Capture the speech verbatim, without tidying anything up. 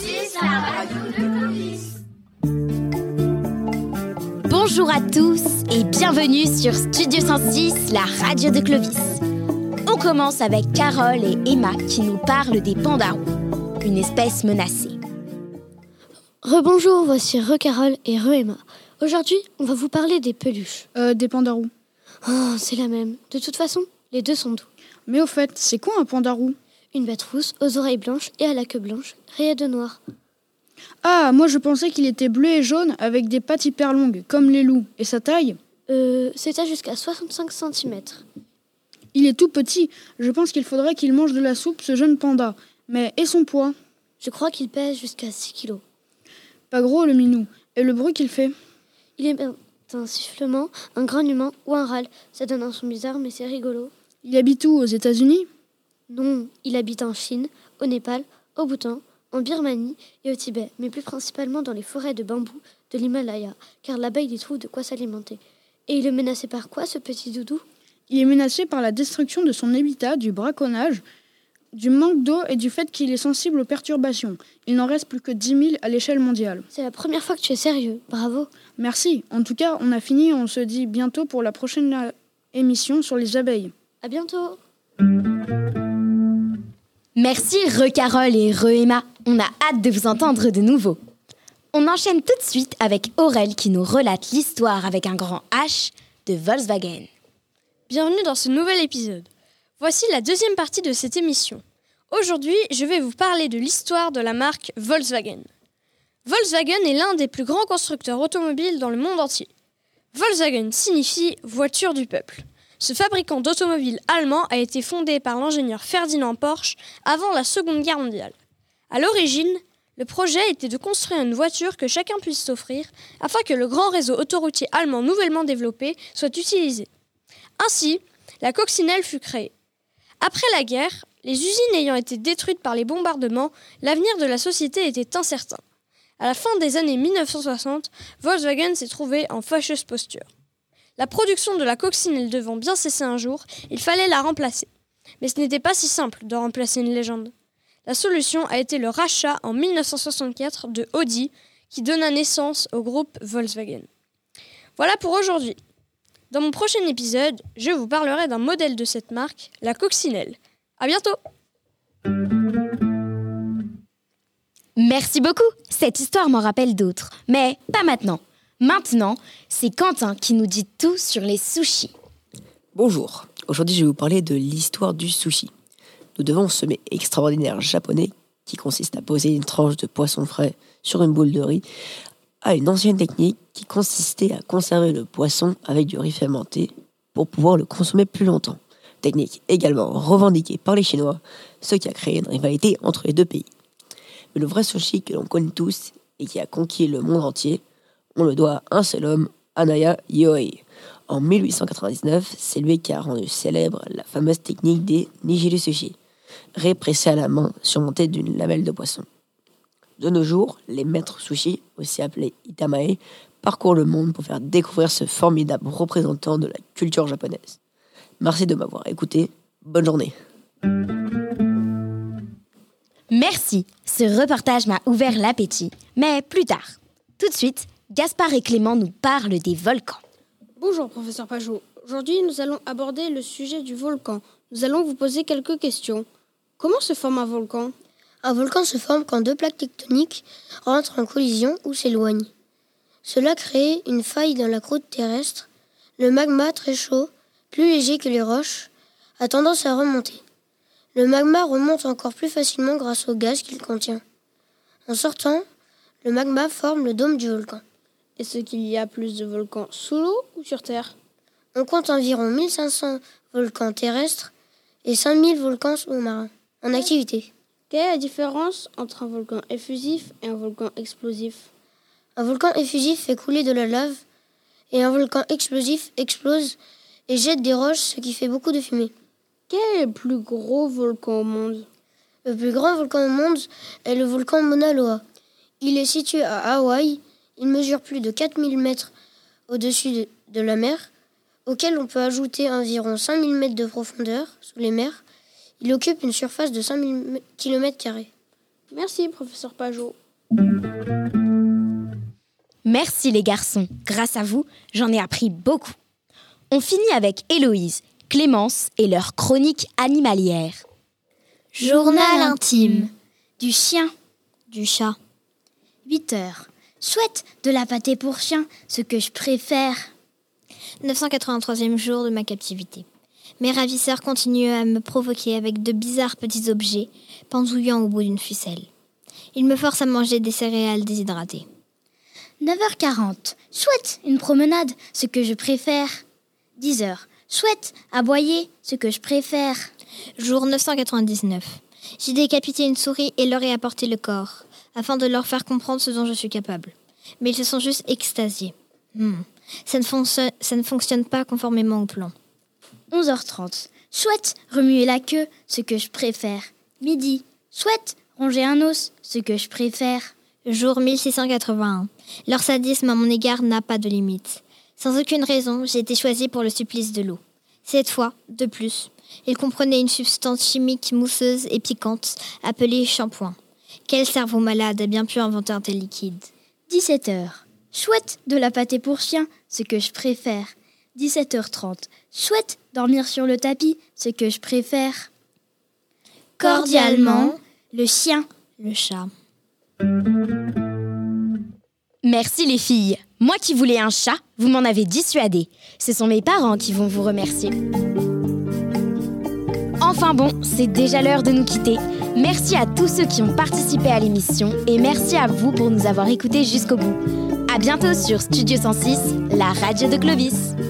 six, la radio de Clovis. Bonjour à tous et bienvenue sur Studio cent six, la radio de Clovis. On commence avec Carole et Emma qui nous parlent des pandarous, une espèce menacée. Rebonjour, voici Re-Carole et Re-Emma. Aujourd'hui, on va vous parler des peluches. Euh, des pandarous. Oh, c'est la même. De toute façon, les deux sont doux. Mais au fait, c'est quoi un pandarou ? Une bête rousse, aux oreilles blanches et à la queue blanche, rayée de noir. Ah, moi je pensais qu'il était bleu et jaune avec des pattes hyper longues, comme les loups. Et sa taille ? Euh, c'était jusqu'à soixante-cinq centimètres. Il est tout petit. Je pense qu'il faudrait qu'il mange de la soupe, ce jeune panda. Mais et son poids ? Je crois qu'il pèse jusqu'à six kilos. Pas gros le minou. Et le bruit qu'il fait ? Il est un sifflement, un grognement ou un râle. Ça donne un son bizarre, mais c'est rigolo. Il habite où ? Aux États-Unis ? Non, il habite en Chine, au Népal, au Bhoutan, en Birmanie et au Tibet, mais plus principalement dans les forêts de bambou de l'Himalaya, car là-bas il y trouve de quoi s'alimenter. Et il est menacé par quoi, ce petit doudou ? Il est menacé par la destruction de son habitat, du braconnage, du manque d'eau et du fait qu'il est sensible aux perturbations. Il n'en reste plus que dix mille à l'échelle mondiale. C'est la première fois que tu es sérieux, bravo. Merci. En tout cas, on a fini, on se dit bientôt pour la prochaine émission sur les abeilles. À bientôt. Merci Re-Carole et Re-Emma. On a hâte de vous entendre de nouveau. On enchaîne tout de suite avec Aurel qui nous relate l'histoire avec un grand H de Volkswagen. Bienvenue dans ce nouvel épisode. Voici la deuxième partie de cette émission. Aujourd'hui, je vais vous parler de l'histoire de la marque Volkswagen. Volkswagen est l'un des plus grands constructeurs automobiles dans le monde entier. Volkswagen signifie « voiture du peuple ». Ce fabricant d'automobiles allemand a été fondé par l'ingénieur Ferdinand Porsche avant la Seconde Guerre mondiale. À l'origine, le projet était de construire une voiture que chacun puisse s'offrir afin que le grand réseau autoroutier allemand nouvellement développé soit utilisé. Ainsi, la coccinelle fut créée. Après la guerre, les usines ayant été détruites par les bombardements, l'avenir de la société était incertain. À la fin des années mille neuf cent soixante, Volkswagen s'est trouvé en fâcheuse posture. La production de la coccinelle devant bien cesser un jour, il fallait la remplacer. Mais ce n'était pas si simple de remplacer une légende. La solution a été le rachat en mille neuf cent soixante-quatre de Audi, qui donna naissance au groupe Volkswagen. Voilà pour aujourd'hui. Dans mon prochain épisode, je vous parlerai d'un modèle de cette marque, la coccinelle. À bientôt! Merci beaucoup. Cette histoire m'en rappelle d'autres, mais pas maintenant. Maintenant, c'est Quentin qui nous dit tout sur les sushis. Bonjour, aujourd'hui je vais vous parler de l'histoire du sushi. Nous devons ce mets extraordinaire japonais qui consiste à poser une tranche de poisson frais sur une boule de riz à une ancienne technique qui consistait à conserver le poisson avec du riz fermenté pour pouvoir le consommer plus longtemps. Technique également revendiquée par les Chinois, ce qui a créé une rivalité entre les deux pays. Mais le vrai sushi que l'on connaît tous et qui a conquis le monde entier, on le doit à un seul homme, Hanaya Yohei. En mille huit cent quatre-vingt-dix-neuf, c'est lui qui a rendu célèbre la fameuse technique des nigiri sushi, riz pressé à la main surmonté d'une lamelle de poisson. De nos jours, les maîtres sushi, aussi appelés itamae, parcourent le monde pour faire découvrir ce formidable représentant de la culture japonaise. Merci de m'avoir écouté. Bonne journée. Merci, ce reportage m'a ouvert l'appétit, mais plus tard. Tout de suite, Gaspard et Clément nous parlent des volcans. Bonjour professeur Pajot. Aujourd'hui, nous allons aborder le sujet du volcan. Nous allons vous poser quelques questions. Comment se forme un volcan ? Un volcan se forme quand deux plaques tectoniques rentrent en collision ou s'éloignent. Cela crée une faille dans la croûte terrestre. Le magma très chaud, plus léger que les roches, a tendance à remonter. Le magma remonte encore plus facilement grâce au gaz qu'il contient. En sortant, le magma forme le dôme du volcan. Est-ce qu'il y a plus de volcans sous l'eau ou sur Terre ? On compte environ mille cinq cents volcans terrestres et cinq mille volcans sous-marins en activité. Quelle est la différence entre un volcan effusif et un volcan explosif ? Un volcan effusif fait couler de la lave et un volcan explosif explose et jette des roches, ce qui fait beaucoup de fumée. Quel est le plus gros volcan au monde ? Le plus grand volcan au monde est le volcan Mauna Loa. Il est situé à Hawaï. Il mesure plus de quatre mille mètres au-dessus de, de la mer, auquel on peut ajouter environ cinq mille mètres de profondeur sous les mers. Il occupe une surface de cinq mille kilomètres carrés. Merci, professeur Pajot. Merci les garçons, grâce à vous, j'en ai appris beaucoup. On finit avec Héloïse, Clémence et leur chronique animalière. Journal intime. Du chien. Du chat. huit heures. Chouette, de la pâtée pour chien, ce que je préfère. neuf cent quatre-vingt-troisième jour de ma captivité. Mes ravisseurs continuent à me provoquer avec de bizarres petits objets pendouillant au bout d'une ficelle. Ils me forcent à manger des céréales déshydratées. neuf heures quarante. Chouette, une promenade, ce que je préfère. dix heures. Chouette, aboyer, ce que je préfère. Jour neuf cent quatre-vingt-dix-neuf. J'ai décapité une souris et leur ai apporté le corps, afin de leur faire comprendre ce dont je suis capable. Mais ils se sont juste extasiés. Hmm. Ça ne, fonc- ça ne fonctionne pas conformément au plan. onze heures trente. Chouette, remuer la queue, ce que je préfère. Midi. Chouette, ronger un os, ce que je préfère. Jour mille six cent quatre-vingt-un. Leur sadisme à mon égard n'a pas de limite. Sans aucune raison, j'ai été choisie pour le supplice de l'eau. Cette fois, de plus, ils comprenaient une substance chimique mousseuse et piquante appelée shampoing. Quel cerveau malade a bien pu inventer un tel liquide? dix-sept heures. Chouette, de la pâtée pour chien, ce que je préfère. dix-sept heures trente. Chouette, dormir sur le tapis, ce que je préfère. Cordialement, le chien. Le chat. Merci les filles. Moi qui voulais un chat, vous m'en avez dissuadé. Ce sont mes parents qui vont vous remercier. Enfin bon, c'est déjà l'heure de nous quitter. Merci à tous ceux qui ont participé à l'émission et merci à vous pour nous avoir écoutés jusqu'au bout. À bientôt sur Studio cent six, la radio de Clovis.